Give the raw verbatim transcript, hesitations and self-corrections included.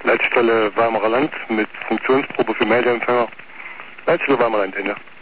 Leitstelle Weimarer Land mit Funktionsprobe für Meldeempfänger. Leitstelle Weimarer Land, Ende.